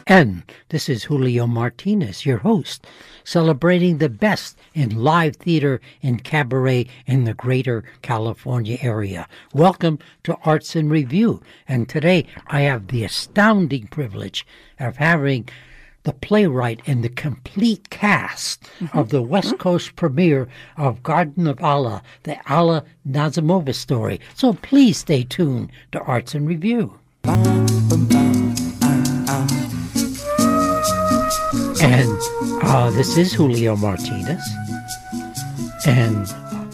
And this is Julio Martinez, your host, celebrating the best in live theater and cabaret in the greater California area. Welcome to Arts in Review. And today I have the astounding privilege of having the playwright and the complete cast of the West Coast premiere of Garden of Allah, the Alla Nazimova story. So please stay tuned to Arts in Review. And this is Julio Martinez, and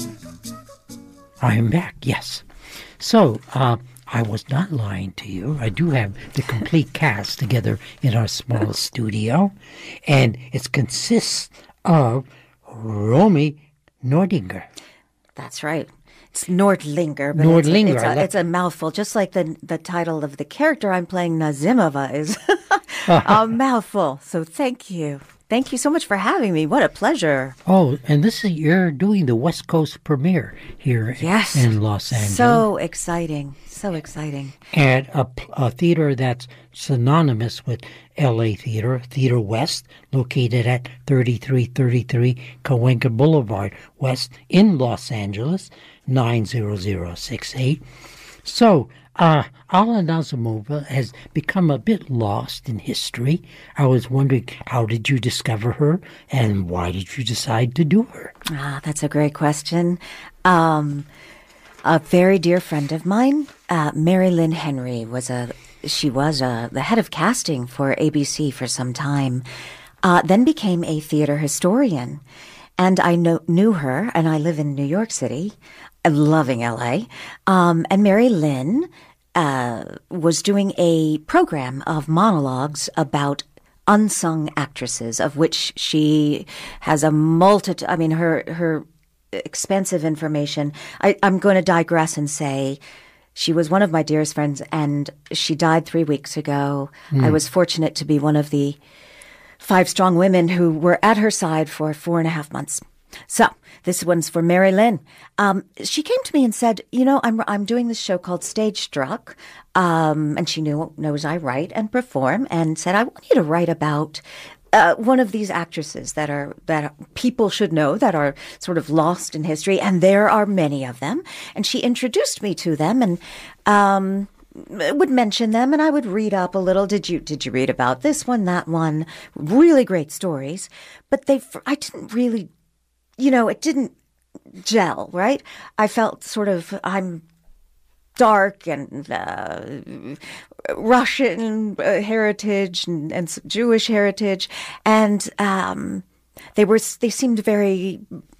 I am back, yes. So, I was not lying to you. I do have the complete cast together in our small studio, and it consists of Romy Nordlinger. That's right. It's Nordlinger, but Nordlinger. It's a mouthful, just like the title of the character I'm playing, Nazimova, is a mouthful. So thank you. Thank you so much for having me. What a pleasure. Oh, and you're doing the West Coast premiere here in Los Angeles. So exciting. So exciting. At a theater that's synonymous with LA Theater, Theater West, located at 3333 Cahuenga Boulevard West in Los Angeles, 90068. So, Alla Nazimova has become a bit lost in history. I was wondering, how did you discover her, and why did you decide to do her? That's a great question. A very dear friend of mine, Mary Lynn Henry, was the head of casting for ABC for some time, then became a theater historian. And I knew her, and I live in New York City, loving LA. And Mary Lynn was doing a program of monologues about unsung actresses, of which she has a multitude. I mean, her expansive information. I'm going to digress and say she was one of my dearest friends, and she died 3 weeks ago. I was fortunate to be one of the 5 strong women who were at her side for 4.5 months. So this one's for Mary Lynn. She came to me and said, I'm doing this show called Stage Struck. And she knows I write and perform, and said, I want you to write about one of these actresses that people should know, that are sort of lost in history. And there are many of them. And she introduced me to them, and would mention them, and I would read up a little. Did you read about this one, that one? Really great stories. But I didn't really, it didn't gel, right? I felt sort of, I'm dark and Russian heritage and Jewish heritage, and they seemed very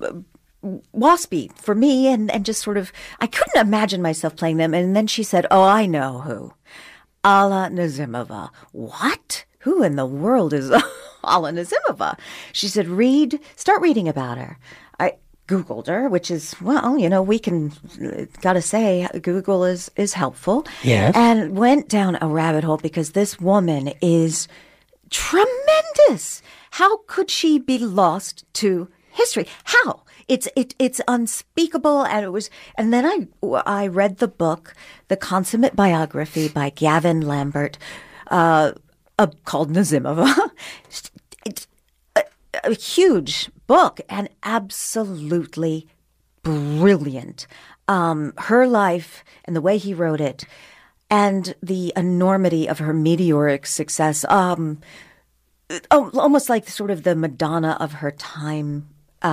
waspy for me, and just sort of, I couldn't imagine myself playing them. And then she said, "Oh, I know who, Alla Nazimova." What? Who in the world is Alla Nazimova? She said, start reading about her. I Googled her, which is, gotta say, Google is helpful. Yes. And went down a rabbit hole, because this woman is tremendous. How could she be lost to history? How? It's unspeakable, and then I read the book, The Consummate Biography by Gavin Lambert, called Nazimova. It's a huge book and absolutely brilliant. Her life and the way he wrote it, and the enormity of her meteoric success, almost like sort of the Madonna of her time.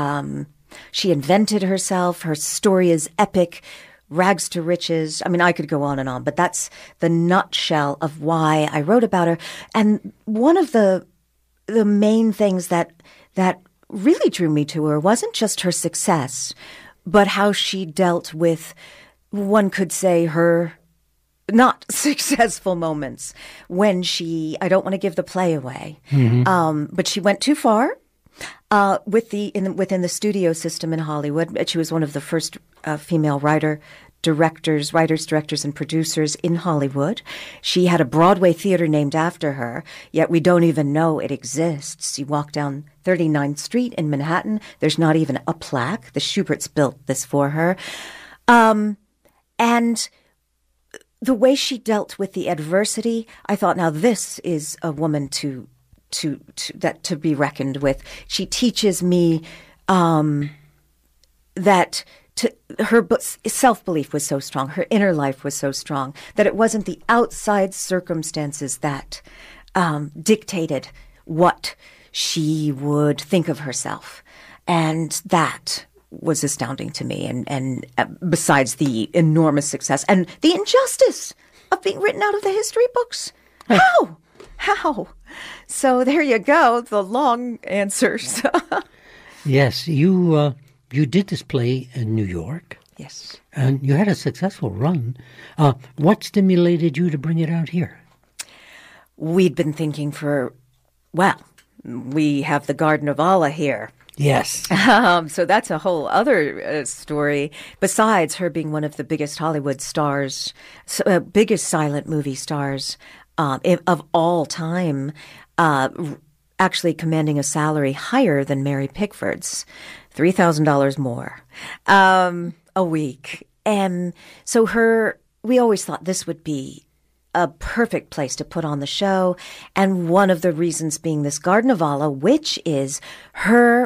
She invented herself. Her story is epic, rags to riches. I mean, I could go on and on, but that's the nutshell of why I wrote about her. And one of the main things that really drew me to her wasn't just her success, but how she dealt with, one could say, her not successful moments when I don't want to give the play away, but she went too far. Within the studio system in Hollywood. She was one of the first female writers, directors, and producers in Hollywood. She had a Broadway theater named after her, yet we don't even know it exists. You walk down 39th Street in Manhattan, there's not even a plaque. The Shuberts built this for her. And the way she dealt with the adversity, I thought, now this is a woman to be reckoned with. She teaches me that her self-belief was so strong, her inner life was so strong, that it wasn't the outside circumstances that dictated what she would think of herself. And that was astounding to me. And besides the enormous success and the injustice of being written out of the history books. How? So there you go, the long answers. Yes, you did this play in New York. Yes. And you had a successful run. What stimulated you to bring it out here? We'd been thinking we have the Garden of Allah here. Yes. So that's a whole other story. Besides her being one of the biggest Hollywood stars, biggest silent movie stars of all time, actually commanding a salary higher than Mary Pickford's, $3,000 more a week. And so we always thought this would be a perfect place to put on the show. And one of the reasons being this Garden of Allah, which is her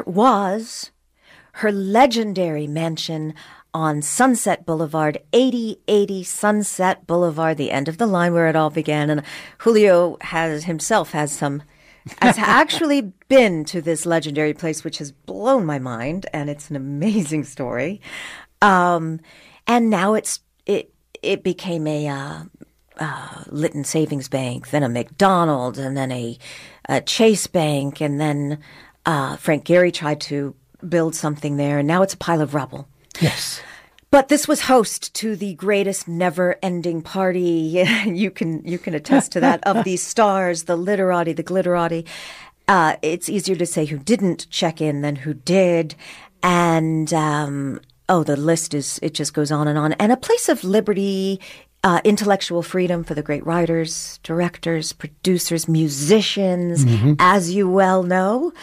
legendary mansion on Sunset Boulevard, 8080 Sunset Boulevard, the end of the line where it all began. And Julio has actually been to this legendary place, which has blown my mind, and it's an amazing story. And now it became a Lytton Savings Bank, then a McDonald's, and then a Chase Bank, and then Frank Gehry tried to build something there, and now it's a pile of rubble. Yes. But this was host to the greatest never-ending party. You can attest to that, of these stars, the literati, the glitterati. It's easier to say who didn't check in than who did, and the list it just goes on, and a place of liberty. Intellectual freedom for the great writers, directors, producers, musicians, as you well know.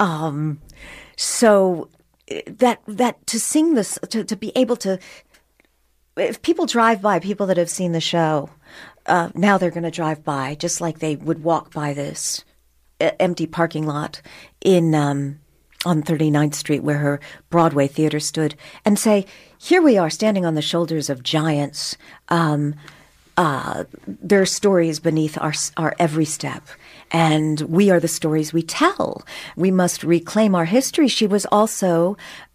So that to sing this, to be able to, if people drive by, people that have seen the show, now they're going to drive by just like they would walk by this empty parking lot on 39th Street where her Broadway theater stood, and say, here we are standing on the shoulders of giants. There are stories beneath our every step, and we are the stories we tell. We must reclaim our history. She was also,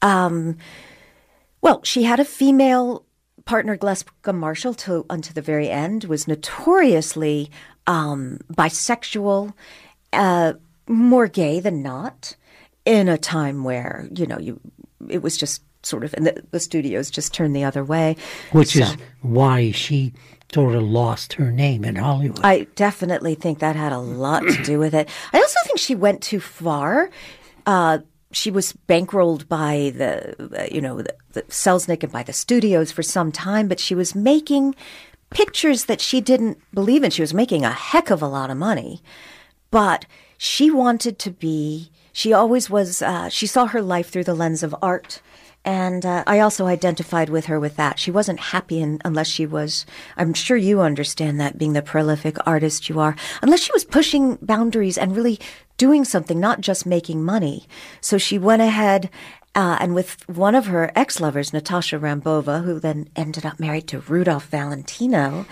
she had a female partner, Gleska Marshall, unto the very end, was notoriously bisexual, more gay than not, in a time where, it was just sort of, and the studios just turned the other way. Which is why she sort of lost her name in Hollywood. I definitely think that had a lot to do with it. I also think she went too far. She was bankrolled by the Selznick and by the studios for some time, but she was making pictures that she didn't believe in. She was making a heck of a lot of money, but she wanted to be. She always was. She saw her life through the lens of art. And I also identified with her with that. She wasn't happy unless she was, I'm sure you understand that, being the prolific artist you are, unless she was pushing boundaries and really doing something, not just making money. So she went ahead and with one of her ex-lovers, Natasha Rambova, who then ended up married to Rudolph Valentino,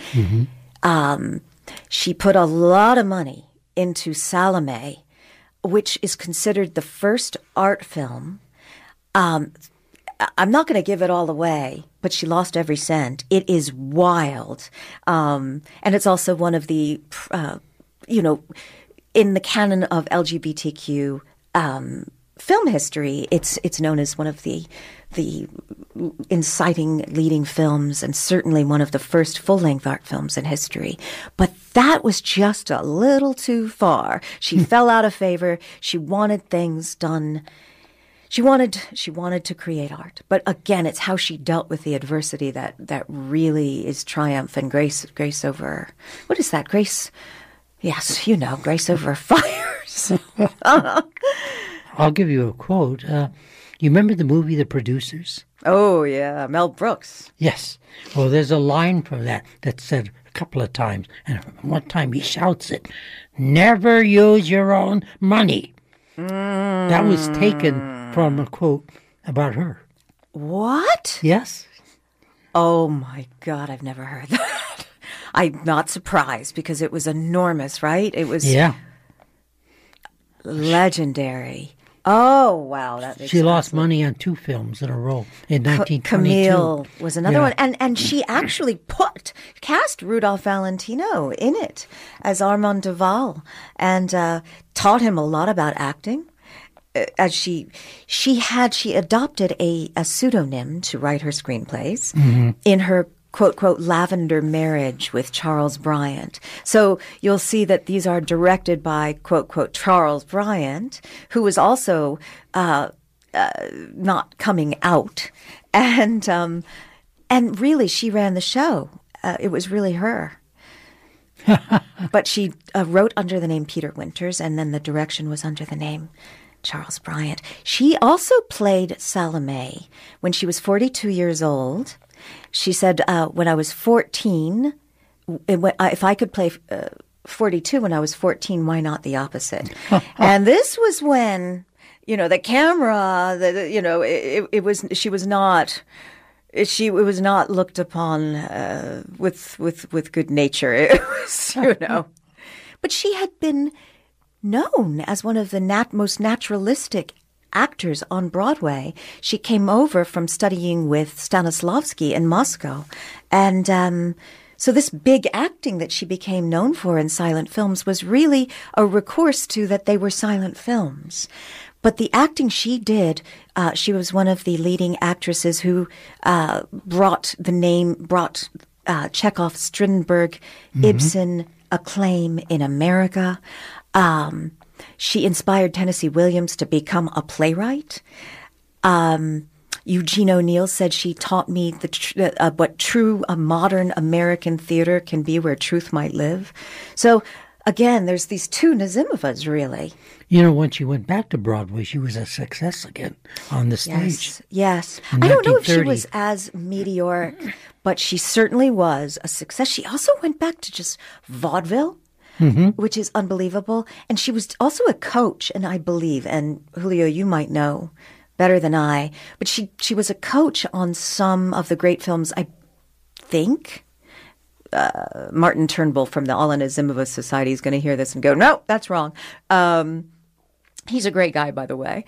she put a lot of money into Salome, which is considered the first art film. I'm not going to give it all away, but she lost every cent. It is wild. And it's also one of the, in the canon of LGBTQ film history, it's known as one of the inciting leading films, and certainly one of the first full-length art films in history. But that was just a little too far. She fell out of favor. She wanted things done. She wanted to create art, but again, it's how she dealt with the adversity that really is triumph and grace over. What is that? Grace? Yes, grace over fires. I'll give you a quote. You remember the movie The Producers? Oh, yeah, Mel Brooks. Yes. Well, there's a line from that said a couple of times, and one time he shouts it, "Never use your own money." That was taken from a quote about her. What? Yes. Oh, my God, I've never heard that. I'm not surprised because it was enormous, right? It was legendary. Oh, wow. That makes She lost money on 2 films in a row in 1922. Camille was another one. And she actually cast Rudolph Valentino in it as Armand Duval and taught him a lot about acting. As she adopted a pseudonym to write her screenplays in her quote, quote, lavender marriage with Charles Bryant. So you'll see that these are directed by, quote, quote, Charles Bryant, who was also not coming out. And really, she ran the show. It was really her. But she wrote under the name Peter Winters, and then the direction was under the name Charles Bryant. She also played Salome when she was 42 years old. She said, when I was 14, if I could play 42 when I was 14, why not the opposite? And this was when, the camera, it was not looked upon with good nature. It was, but she had been known as one of the most naturalistic actors on Broadway. She came over from studying with Stanislavski in Moscow. And so this big acting that she became known for in silent films was really a recourse to that they were silent films. But the acting she did, she was one of the leading actresses who brought Chekhov, Strindberg, Ibsen acclaim in America. She inspired Tennessee Williams to become a playwright. Eugene O'Neill said she taught me what true modern American theater can be, where truth might live. So, again, there's these 2 Nazimovas, really. When she went back to Broadway, she was a success again on the stage. Yes. I don't know if she was as meteoric, but she certainly was a success. She also went back to just vaudeville. Which is unbelievable. And she was also a coach, and I believe, and Julio, you might know better than I, but she was a coach on some of the great films, I think. Martin Turnbull from the All Nazimova Society is going to hear this and go, no, that's wrong. He's a great guy, by the way.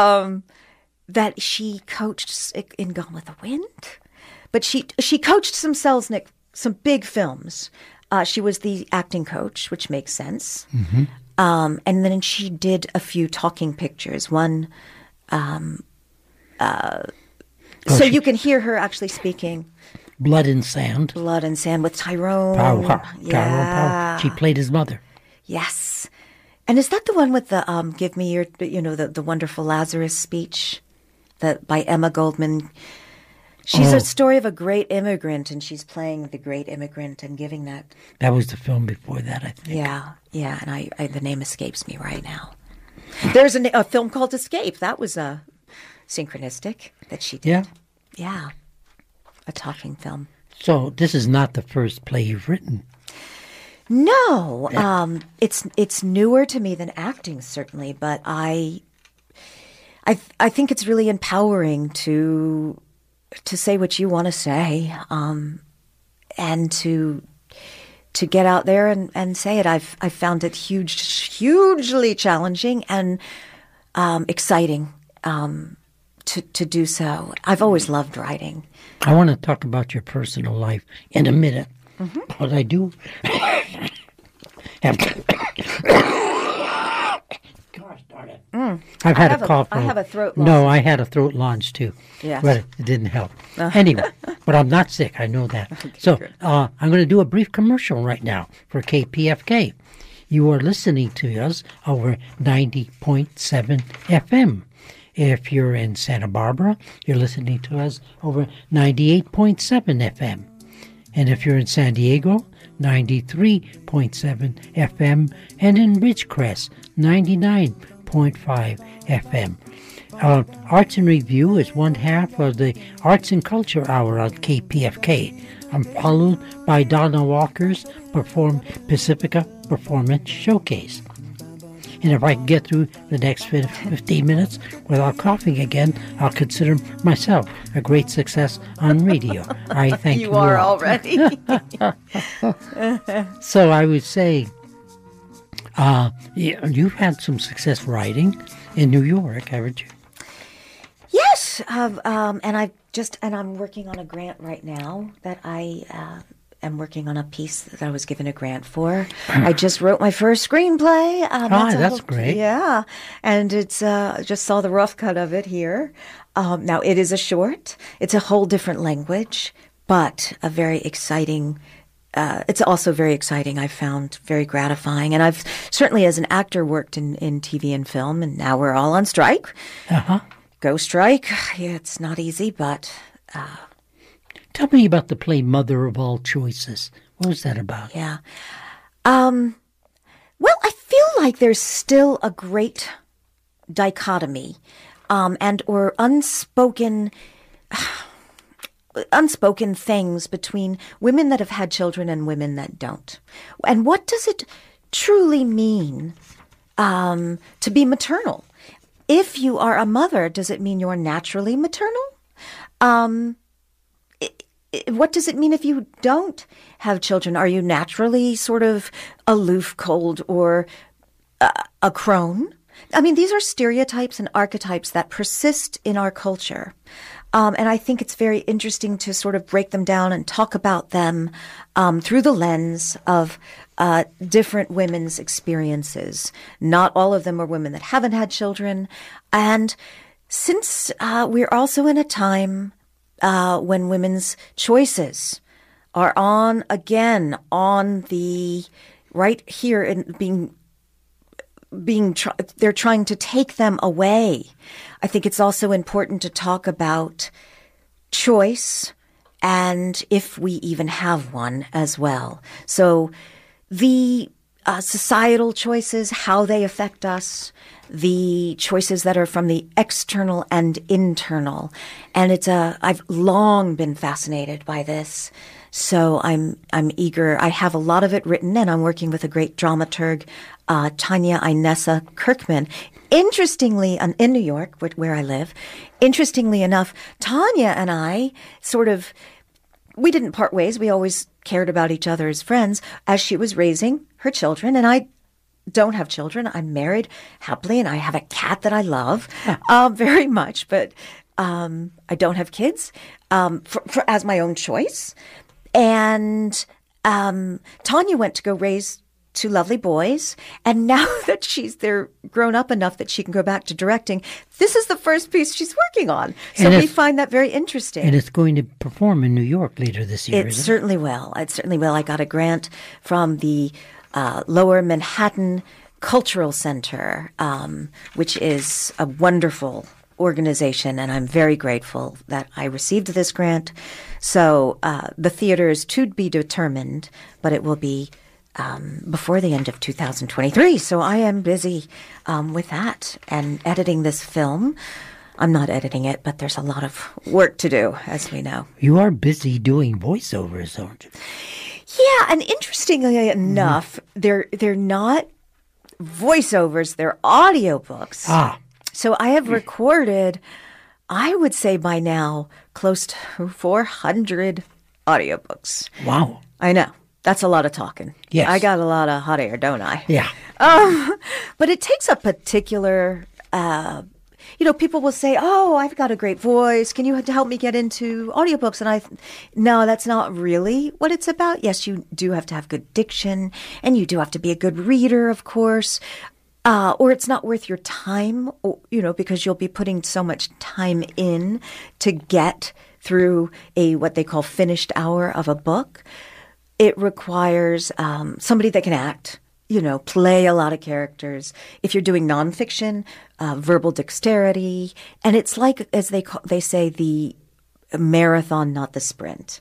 That she coached in Gone with the Wind. But she coached some Selznick, some big films. She was the acting coach, which makes sense. And then she did a few talking pictures. One, you can hear her actually speaking. Blood and Sand. Blood and Sand with Tyrone. Tyrone. She played his mother. Yes. And is that the one with the give me your, the wonderful Lazarus speech by Emma Goldman? She's a story of a great immigrant, and she's playing the great immigrant and giving that. That was the film before that, I think. Yeah, and I the name escapes me right now. There's a film called Escape. That was synchronistic that she did. Yeah, a talking film. So this is not the first play you've written. No, it's newer to me than acting, certainly, but I think it's really empowering to say what you want to say, and to get out there and say it. I've found it hugely challenging and exciting to do so. I've always loved writing. I want to talk about your personal life in a minute, but I do have to. Gosh darn it. I have a throat launch. No, I had a throat launch too. Yes. But it didn't help. Anyway, but I'm not sick. I know that. Okay, so I'm going to do a brief commercial right now for KPFK. You are listening to us over 90.7 FM. If you're in Santa Barbara, you're listening to us over 98.7 FM. And if you're in San Diego, 93.7 FM, and in Ridgecrest, 99.5 FM. Arts and Review is one half of the Arts and Culture Hour on KPFK. I'm followed by Donna Walker's Pacifica Performance Showcase. And if I can get through the next 15 minutes without coughing again, I'll consider myself a great success on radio. I thank you. You are already. So I would say you've had some success writing in New York, haven't you? Yes, and I'm working on a grant right now that I am working on a piece that I was given a grant for. I just wrote my first screenplay. That's great. Yeah, and it's just saw the rough cut of it here. Now it is a short. It's a whole different language, but a very exciting. It's also very exciting. I found very gratifying, and I've certainly, as an actor, worked in TV and film, and now we're all on strike. Go strike. Yeah, it's not easy, but. Tell me about the play Mother of All Choices. What was that about? Yeah. Well, I feel like there's still a great dichotomy and or unspoken things between women that have had children and women that don't. And what does it truly mean to be maternal? If you are a mother, does it mean you're naturally maternal? What does it mean if you don't have children? Are you naturally sort of aloof, cold, or a crone? I mean, these are stereotypes and archetypes that persist in our culture. And I think it's very interesting to sort of break them down and talk about them through the lens of different women's experiences. Not all of them are women that haven't had children. And since we're also in a time when women's choices are on the right here and they're trying to take them away. I think it's also important to talk about choice and if we even have one as well. So the societal choices, how they affect us, the choices that are from the external and internal. And I've long been fascinated by this. So I'm eager. I have a lot of it written, and I'm working with a great dramaturg, Tanya Inessa Kirkman. Interestingly, in New York, where I live, interestingly enough, Tanya and I we didn't part ways. We always cared about each other as friends as she was raising her children. And I don't have children. I'm married happily, and I have a cat that I love very much. But I don't have kids as my own choice. And Tanya went to go raise two lovely boys. And now that they're grown up enough that she can go back to directing, this is the first piece she's working on. So we find that very interesting. And it's going to perform in New York later this year, It certainly will. It certainly will. I got a grant from the Lower Manhattan Cultural Center, which is a wonderful organization, and I'm very grateful that I received this grant. So the theater is to be determined, but it will be before the end of 2023. So I am busy with that and editing this film. I'm not editing it, but there's a lot of work to do, as we know. You are busy doing voiceovers, aren't you? Yeah, and interestingly enough, they're not voiceovers, they're audiobooks. So I have recorded, I would say by now, close to 400 audiobooks. Wow. I know. That's a lot of talking. Yes. I got a lot of hot air, don't I? Yeah. But it takes a particular, people will say, oh, I've got a great voice. Can you help me get into audiobooks? And no, that's not really what it's about. Yes, you do have to have good diction, and you do have to be a good reader, of course. Or it's not worth your time, because you'll be putting so much time in to get through what they call finished hour of a book. It requires somebody that can act, play a lot of characters. If you're doing nonfiction, verbal dexterity. And it's like, as they say, the marathon, not the sprint.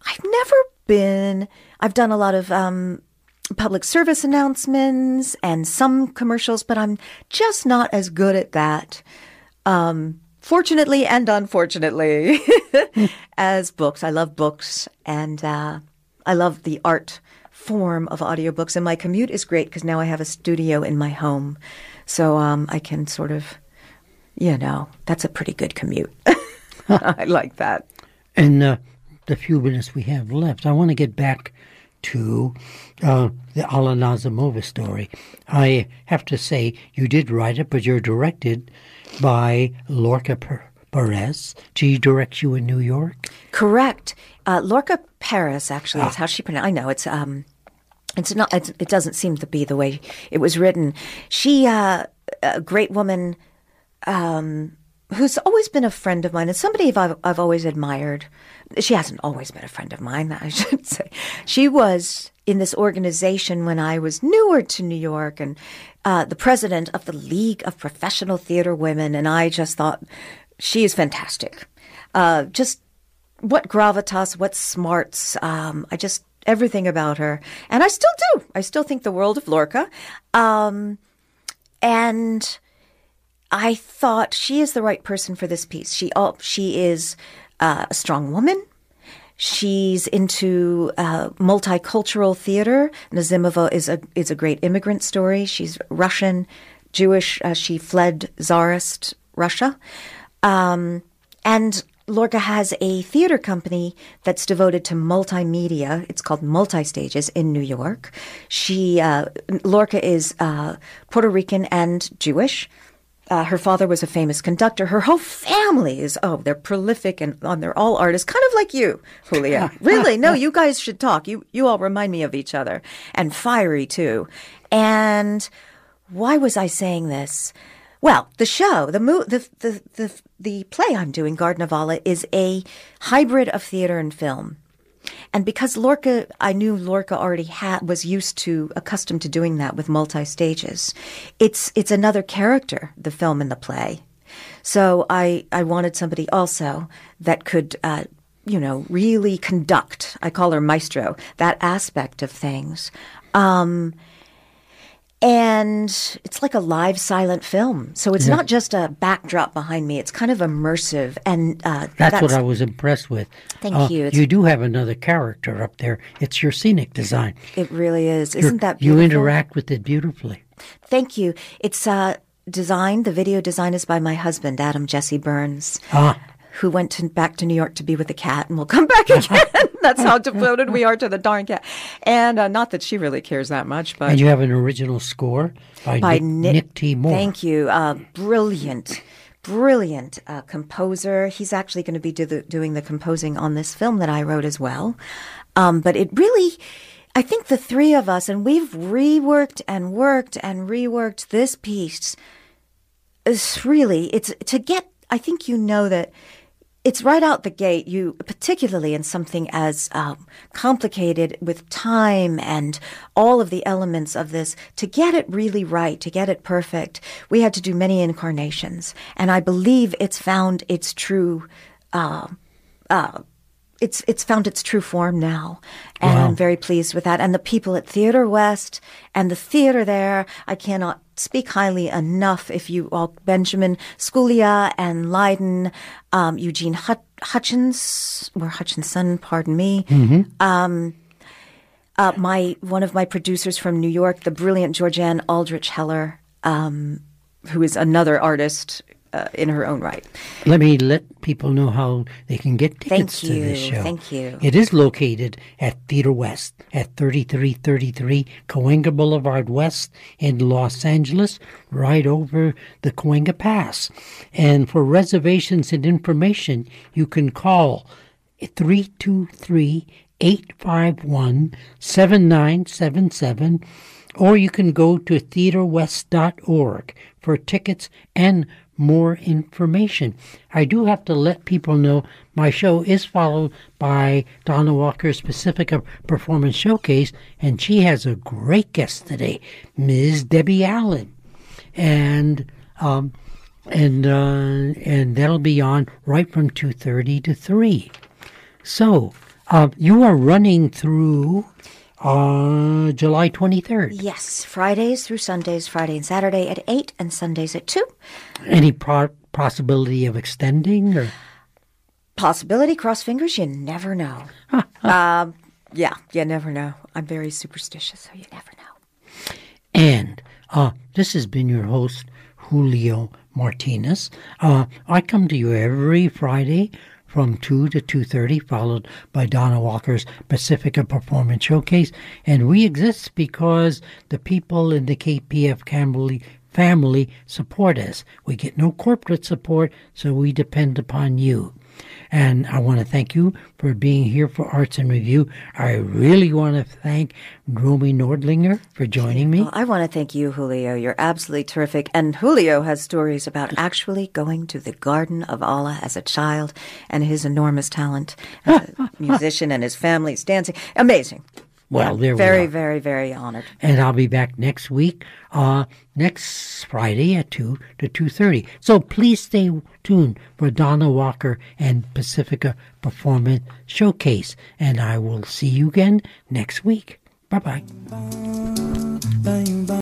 I've done a lot of public service announcements and some commercials, but I'm just not as good at that Fortunately and unfortunately, as books. I love books, and I love the art form of audiobooks. And my commute is great because now I have a studio in my home. So I can sort of, that's a pretty good commute. I like that. And the few minutes we have left, I want to get back to the Alla Nazimova story. I have to say, you did write it, but you're directed by Lorca Perez. She directs you in New York? Correct. Lorca Perez, actually, is how she pronounced. I know it's not. It doesn't seem to be the way it was written. She, a great woman, who's always been a friend of mine, and somebody I've always admired. She hasn't always been a friend of mine, I should say. She was in this organization when I was newer to New York, and the president of the League of Professional Theater Women, and I just thought she is fantastic. Just what gravitas, what smarts, everything about her. And I still do. I still think the world of Lorca. And I thought she is the right person for this piece. She is a strong woman. She's into multicultural theater. Nazimova is a great immigrant story. She's Russian, Jewish. She fled Tsarist Russia. And Lorca has a theater company that's devoted to multimedia. It's called Multistages in New York. Lorca is Puerto Rican and Jewish. Her father was a famous conductor. Her whole family is, they're prolific and they're all artists, kind of like you, Julia. Really? No, you guys should talk. You all remind me of each other. And fiery, too. And why was I saying this? Well, the show, the play I'm doing, Garden of Allah, is a hybrid of theater and film. And because I knew Lorca already was accustomed to doing that with multi-stages. It's another character, the film and the play. So I wanted somebody also that could, really conduct, I call her maestro, that aspect of things. And it's like a live silent film. So it's not just a backdrop behind me. It's kind of immersive. And that's what I was impressed with. Thank you. You do have another character up there. It's your scenic design. It really is. Isn't that beautiful? You interact with it beautifully. Thank you. It's the video design is by my husband, Adam Jesse Burns. Who went back to New York to be with the cat and will come back again. That's how devoted we are to the darn cat. And not that she really cares that much. But and you have an original score by Nick T. Moore. Thank you. Brilliant composer. He's actually going to be doing the composing on this film that I wrote as well. But it really, I think the three of us, and we've reworked and worked and reworked this piece, is really, I think that it's right out the gate, particularly in something as complicated with time and all of the elements of this, to get it really right, to get it perfect, we had to do many incarnations. And I believe it's found its true it's found its true form now. And wow. I'm very pleased with that. And the people at Theater West and the theater there, I cannot speak highly enough. Benjamin Sculia and Leiden, Eugene Hutchinson, pardon me. Mm-hmm. One of my producers from New York, the brilliant Georgianne Aldrich Heller, who is another artist in her own right. Let people know how they can get tickets to this show. Thank you. It is located at Theater West at 3333 Cahuenga Boulevard West in Los Angeles, right over the Cahuenga Pass. And for reservations and information, you can call 323-851-7977, or you can go to theaterwest.org for tickets and more information. I do have to let people know my show is followed by Donna Walker's Pacifica Performance Showcase, and she has a great guest today, Ms. Debbie Allen, and that'll be on right from 2:30 to 3. So you are running through July 23rd. Yes, Fridays through Sundays, Friday and Saturday at 8 and Sundays at 2. Any possibility of extending? Or? Possibility, cross fingers, you never know. Yeah, you never know. I'm very superstitious, so you never know. And this has been your host, Julio Martinez. I come to you every Friday from 2 to 2:30, followed by Donna Walker's Pacifica Performance Showcase. And we exist because the people in the KPF family support us. We get no corporate support, so we depend upon you. And I want to thank you for being here for Arts in Review. I really want to thank Romy Nordlinger for joining me. Well, I want to thank you, Julio. You're absolutely terrific. And Julio has stories about actually going to the Garden of Allah as a child and his enormous talent as a musician and his family's dancing. Amazing. Well, there very, we are. very, very honored. And I'll be back next week, next Friday at 2 to 2:30. So please stay tuned for Donna Walker and Pacifica Performance Showcase. And I will see you again next week. Bye-bye.